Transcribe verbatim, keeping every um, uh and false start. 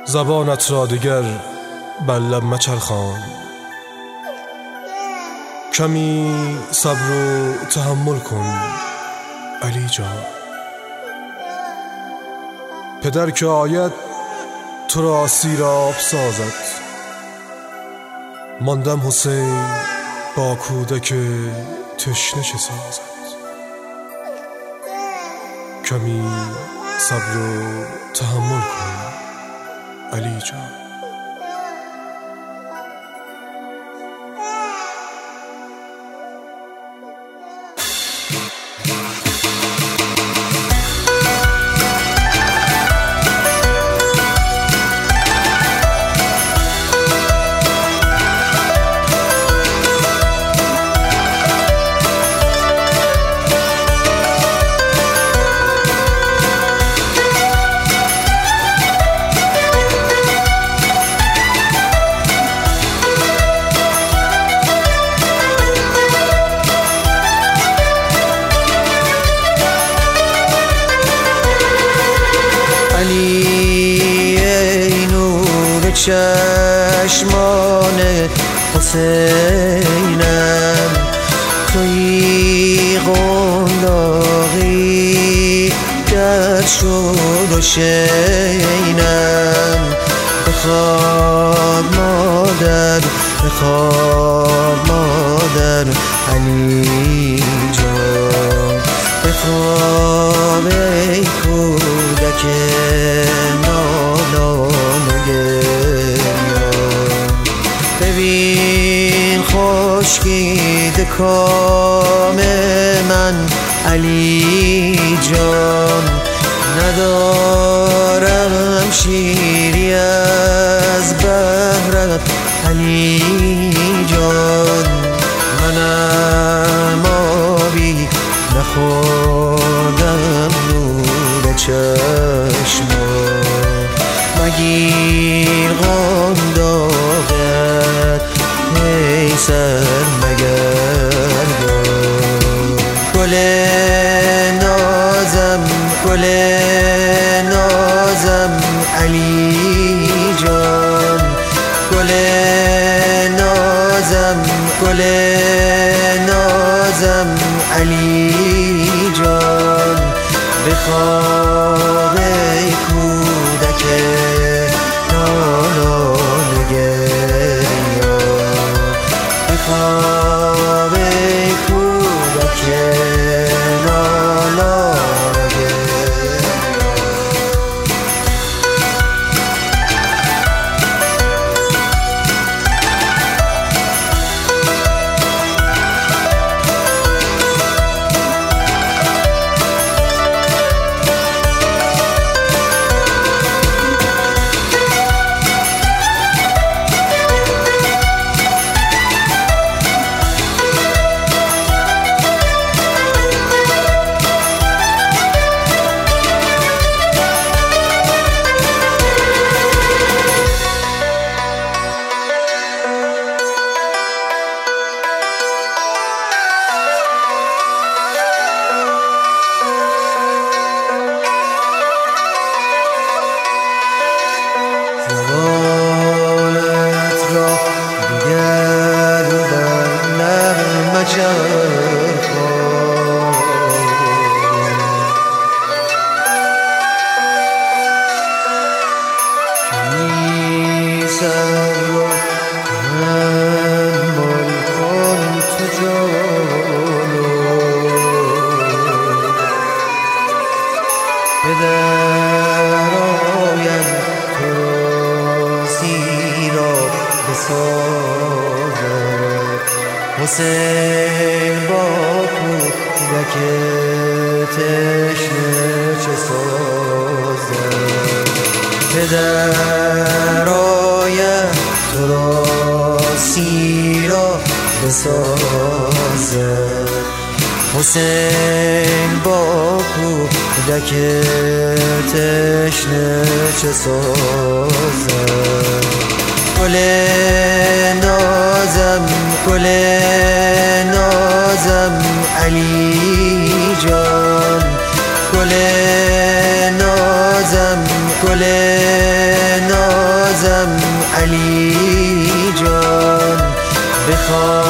زبانت را دیگر بر لب مچرخان، کمی صبر و تحمل کن علی جان. پدر که آید تو را سیراب سازد، ماندم حسین با کودک تشنه چه سازد. کمی صبر و تحمل کن علی جان. علی ای نور چشمان حسینم، تویی قنداقی در شور و شینم. بخواب مادر بخواب مادر علی جان، بخواب ای کودک نالان و گریان. ببین خشکیده کام من علی جان، ندارم شیری از بهرت علی جان. منم آبی نخوردم نور چشمان، مگیر قنداقت ای سر مگردان. گل نازم گل نازم علی جان، گل نازم گل نازم علی جان. بخواب ای کودک نالان و گریان، بخواب ای کودک نالان و گریان. زبانت را دیگر بر لب مچرخان، کمی صبر و تحمل کن تو جانو. پدر آید تو سیراب بسازد، حسین با کودک تشنه چه سازد. پدر آید تو را سیراب بسازد، حسین با کودک تشنه چه سازد. گل نازم گل نازم علی جان، گل نازم گل نازم علی جان بخواب